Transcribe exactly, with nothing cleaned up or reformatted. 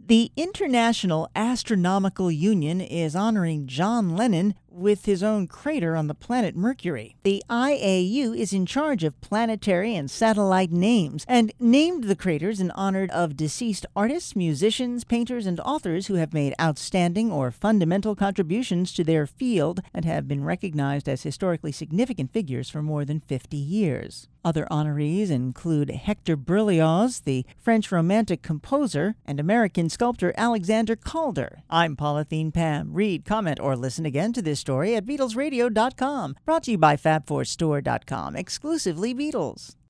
The International Astronomical Union is honoring John Lennon with his own crater on the planet Mercury. The I A U is in charge of planetary and satellite names and named the craters in honor of deceased artists, musicians, painters, and authors who have made outstanding or fundamental contributions to their field and have been recognized as historically significant figures for more than fifty years. Other honorees include Hector Berlioz, the French Romantic composer, and American sculptor Alexander Calder. I'm Polythene Pam. Read, comment, or listen again to this story at Beatles Radio dot com. Brought to you by Fab Four Store dot com. Exclusively Beatles.